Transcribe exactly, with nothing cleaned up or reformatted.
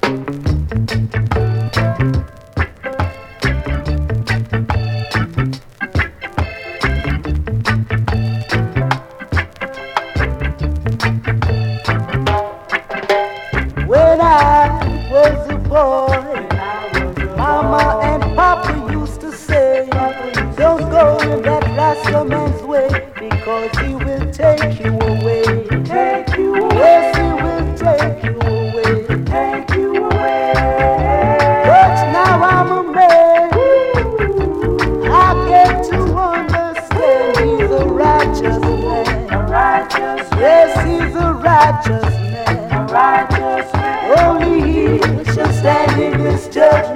When I was a boy, Mama and Papa used to say, don't go in that Rasta man's way, because he will take you away. Take you away. Yes, he will take you away. Take you away. But now I'm a man, I get to understand he's a righteous man. A righteous man. Yes, he's a righteous man. A righteous man. Only he shall stand in his judgment.